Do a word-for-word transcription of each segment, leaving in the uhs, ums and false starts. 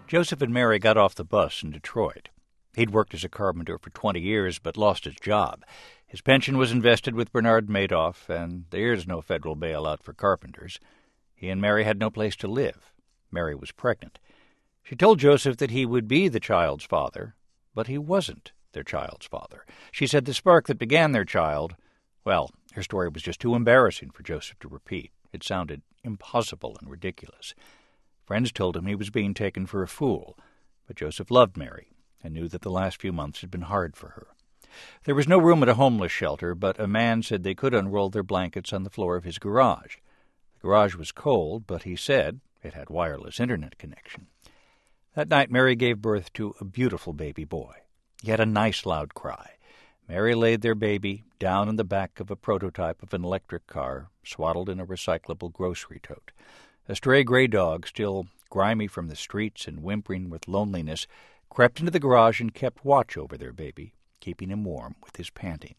Joseph and Mary got off the bus in Detroit. He'd worked as a carpenter for twenty years, but lost his job. His pension was invested with Bernard Madoff, and there's no federal bailout for carpenters. He and Mary had no place to live. Mary was pregnant. She told Joseph that he would be the child's father, but he wasn't their child's father. She said the spark that began their child, well, her story was just too embarrassing for Joseph to repeat. It sounded impossible and ridiculous. Friends told him he was being taken for a fool, but Joseph loved Mary and knew that the last few months had been hard for her. There was no room at a homeless shelter, but a man said they could unroll their blankets on the floor of his garage. The garage was cold, but he said it had wireless internet connection. That night, Mary gave birth to a beautiful baby boy. He had a nice loud cry. Mary laid their baby down in the back of a prototype of an electric car, swaddled in a recyclable grocery tote. A stray gray dog, still grimy from the streets and whimpering with loneliness, crept into the garage and kept watch over their baby, keeping him warm with his panting.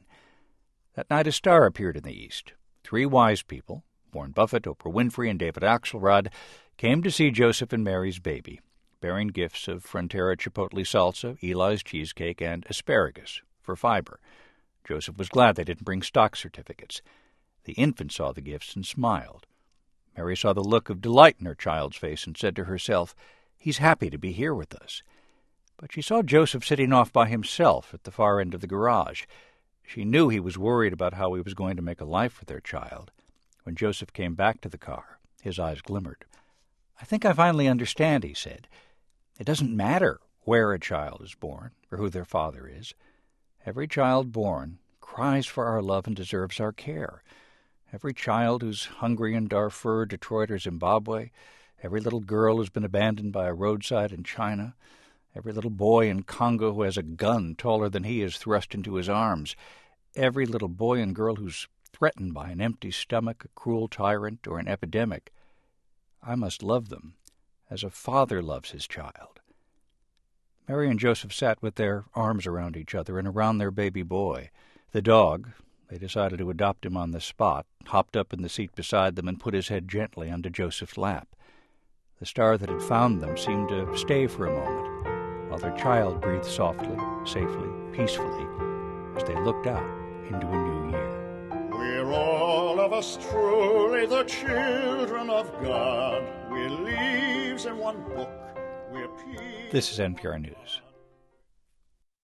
That night a star appeared in the east. Three wise people, Warren Buffett, Oprah Winfrey, and David Axelrod, came to see Joseph and Mary's baby, bearing gifts of Frontera Chipotle salsa, Eli's cheesecake, and asparagus for fiber. Joseph was glad they didn't bring stock certificates. The infant saw the gifts and smiled. Mary saw the look of delight in her child's face and said to herself, "He's happy to be here with us." But she saw Joseph sitting off by himself at the far end of the garage. She knew he was worried about how he was going to make a life for their child. When Joseph came back to the car, his eyes glimmered. "I think I finally understand," he said. "It doesn't matter where a child is born or who their father is. Every child born cries for our love and deserves our care. Every child who's hungry in Darfur, Detroit, or Zimbabwe, every little girl who's been abandoned by a roadside in China, every little boy in Congo who has a gun taller than he is thrust into his arms, every little boy and girl who's threatened by an empty stomach, a cruel tyrant, or an epidemic. I must love them as a father loves his child." Mary and Joseph sat with their arms around each other and around their baby boy. The dog, they decided to adopt him on the spot, hopped up in the seat beside them and put his head gently onto Joseph's lap. The star that had found them seemed to stay for a moment, while their child breathed softly, safely, peacefully, as they looked out into a new year. We're all of us truly the children of God. We're leaves in one book. We're peace. This is N P R News.